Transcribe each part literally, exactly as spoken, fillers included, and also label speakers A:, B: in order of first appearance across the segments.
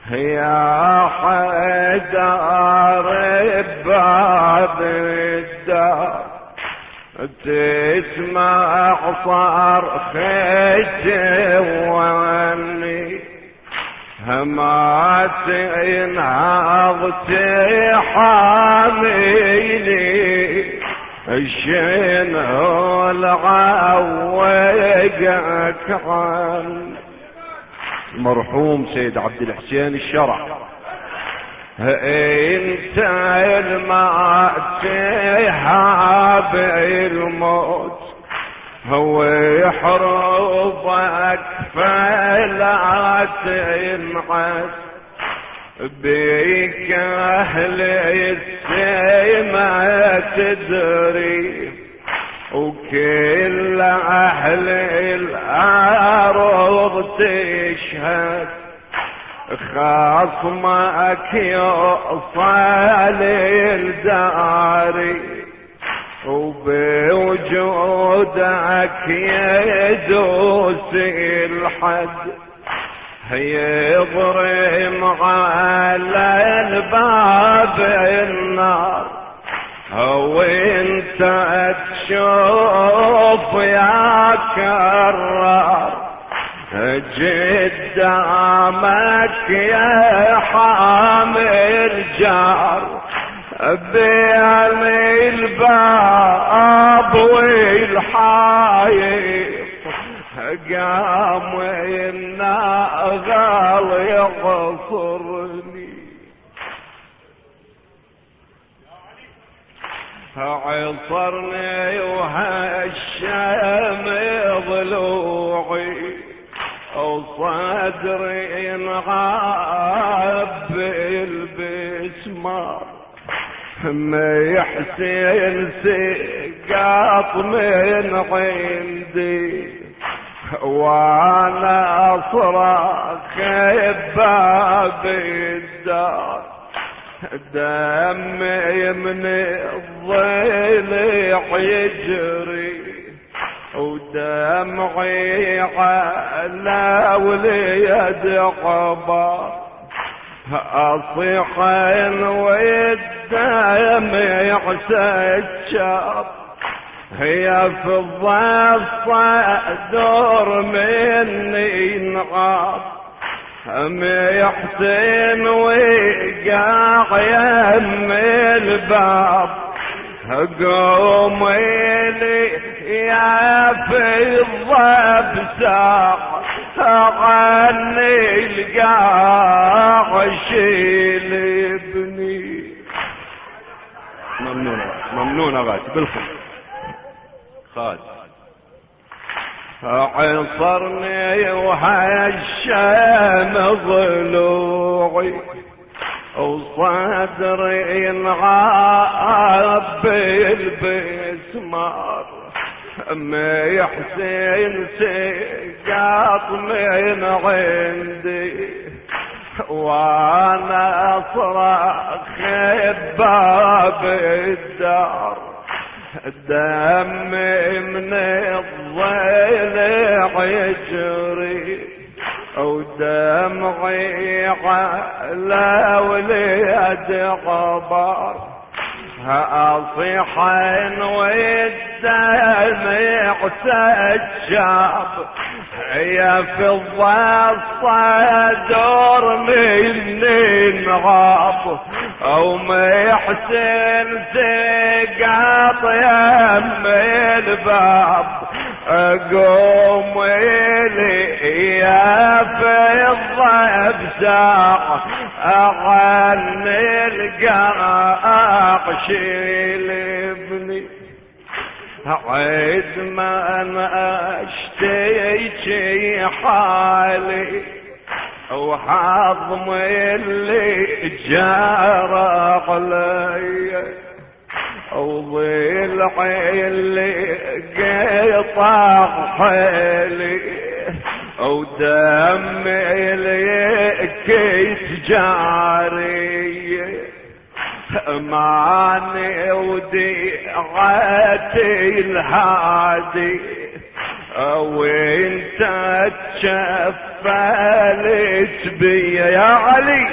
A: يا حيدر بباب الدار تسمع صرخ جواني ما تنهض تحاميني شنو العوقك عني. المرحوم سيد عبد الحسين الشرع. انت ما تهاب الموت هو يحربك فلا تنعس بيك اهل السما تدري وكل اهل الارض تشهد خصمك يوصل الداري وبوجودك يدوس الحد يضرم على الباب النار وانت تشوف يا كرار قدامك يا حامل جار بين الباب والحايط قام الناغل يغصرني عصرني وهالشام ضلوعي وصدري انغاب بالبسمار ما يحسن سقاط من عندي وانا اصرخ بباب الدار دمي من الضلع يجري ودمعي على وليد قبر اصيح والدم يعسجر هي في الصدر مني نغاب محسن وقاع يم الباب قوم لي يا في الضب ساق عني القاع شيل ابني. ممنون ممنون غاد بالخير خاد عصرني وهالشام ضلوعي وصدري انغاب بالبسمار ما يحسن سقاط من عندي وانا اصرخ بباب الدار دمي من الضلع يجري ودمعي على وليد قبر اصيح والدم يعسجر يا في الصدر مني نغاب او ما يحسن سقاط يم الباب قوم لي يا في الضب ساق اغني القاق شيل ابني عيد ما انا اشتكي حالي وحظم اللي جرى علي وضلعي اللي قطع حيلي ودمي اللي كيت جاري ماني وديعتي الهادي وانت تشفلت بي يا علي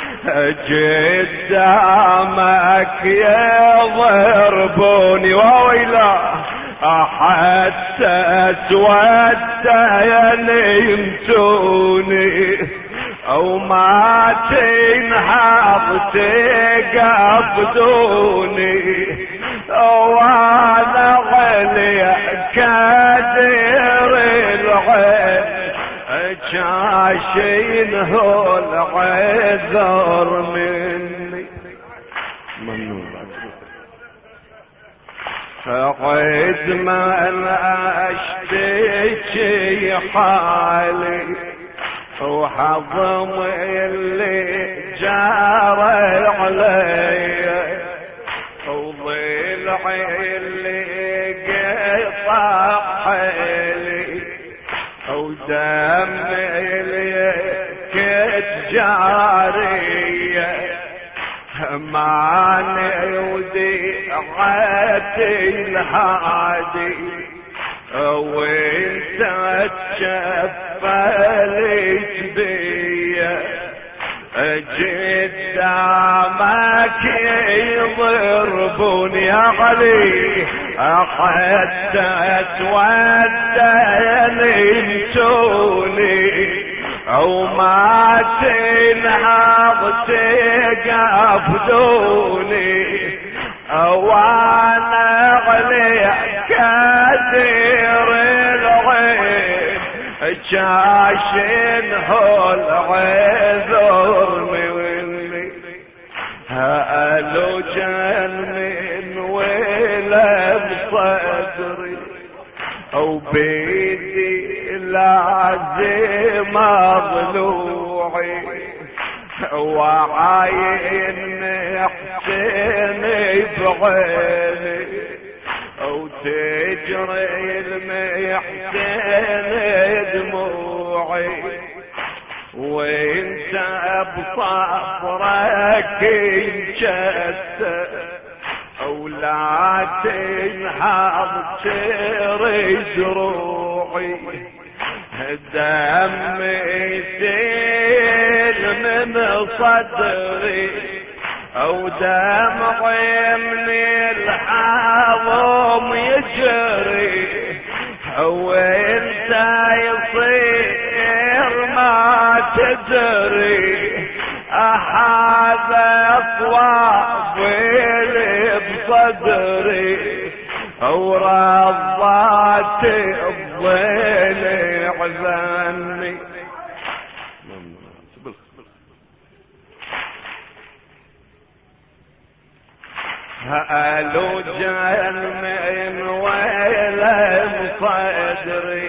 A: قدامك يضربوني وويلا حتى اسود ينمتوني او ما تنهض تقبضوني وانا غلي كدير العين جاشين هو العذر مني ممنون فقيت من اشتكي حالي وحظم اللي جار علي وضلعي اللي قطع حيلي ودمي اللي كتجارية معني وديعتي الهادي وانت تشفلت بيا قدامك يضربوني يا علي حتى تودى ينمتوني او ما تنهض تقفدوني او انا اغلي كثير العين جاشن هو العذر مني هالو جن من ولم صدري او بيدي لازم ضلوعي وعاين محسني بعيني او تجري المحسن دموعي وانت بصبرك انشدت او لا تنهض تري زروعي دمي سيل من صدري او دمعي من الحظم يجري او انت يصير ما تدري احد اطوابي بصدري او رضات الظل عزني هالو جنن ويلم صدري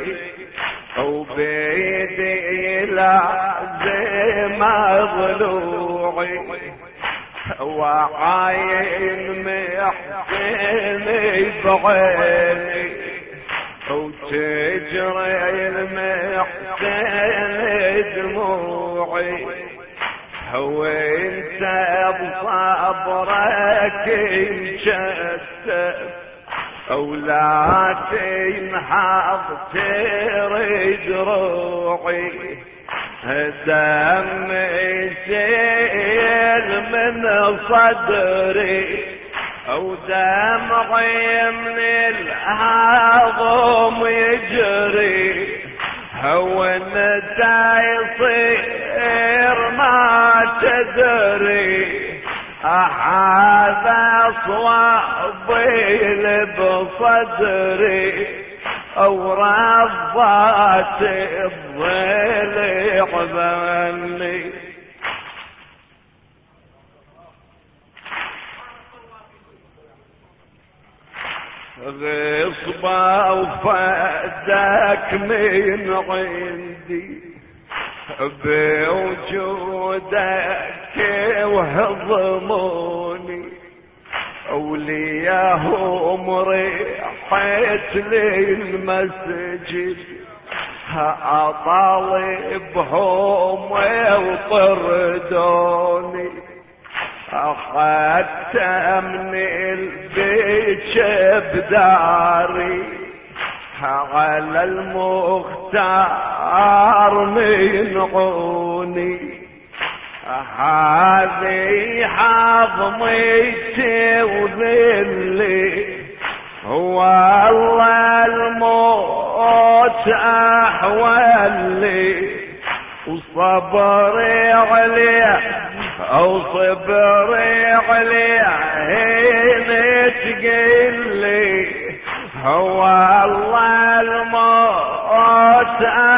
A: وبيدي لازم ضلوعي وعاين محسني بعيني وتجري المحسن دموعي وانت بصبرك انشدت او لا تنهض تريد روعي دمي سيل من صدري او دمعي من الهضم يجري هو انت يصير ما تدري احد اصوابي بصدري او رضات الظل عذني غصبا وفادك من عندي بوجودك وهضموني اولياهم ريحت للمسجد اطالبهم وطردوني اخذت من البيت بداري على المختار من عوني، هذه حظمتي وذلي، والله الموت أحولي، وصبري عليه أو صبري عليه هنا تقلي، هو الله الموت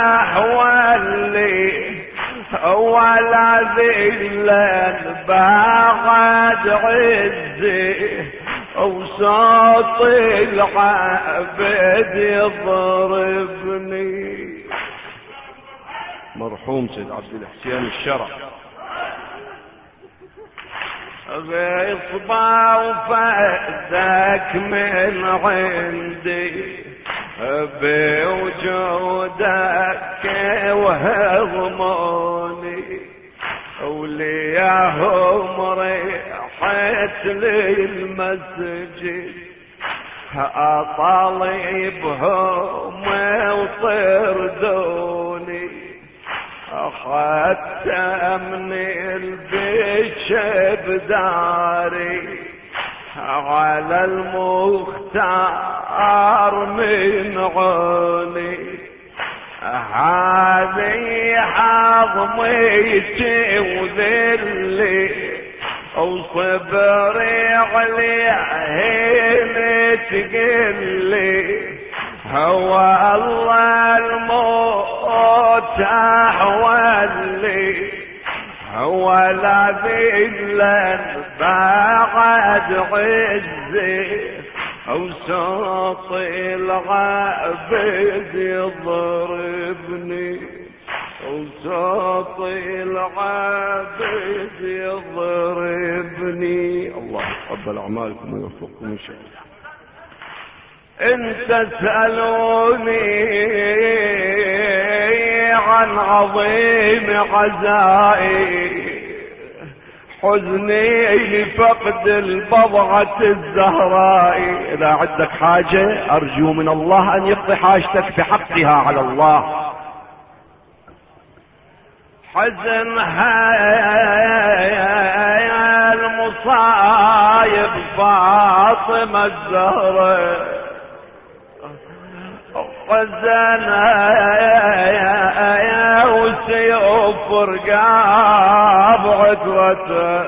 A: أحولي، ولا ذلا بعد عزي، وصوت العبد يضربني. مرحوم سيد عبد الحسين الشرع بإصبع وفأدك من عندي، بوجودك وهضموني، ولياهم ريحت للمسجد، أطالبهم وطردوني، أخذت من البيش بداري، على المختار من عوني، هذه حظمتي وذلي، وصبري عليه تقلي، هو الله الموت أحولي، هو لا ذلا بعد عزي، وصوت العبد يضربني، وصوت العبد يضربني. الله يتقبل أعمالكم ويوفقكم إن شاء الله. إن تسألوني عن عظيم عزائي، حزني لفقد البضعة الزهراء، إذا عندك حاجة أرجو من الله أن يقضي حاجتك بحقها على الله. حزنها المصايب فاطمة الزهراء، حزنها وسيوف رقاب عدوته،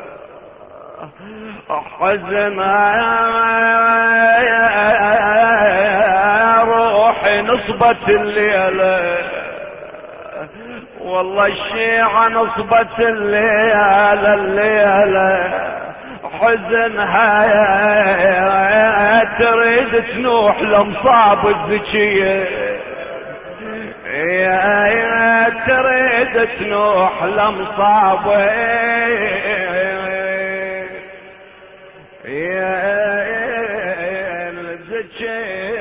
A: حزنها روحي نصبت الليلة، والله الشيعة نصبت الليلة الليلة، حزنها تريد تنوح لمصاب الذكية، يا يا تريد تنوح لمصاب يا الذكية،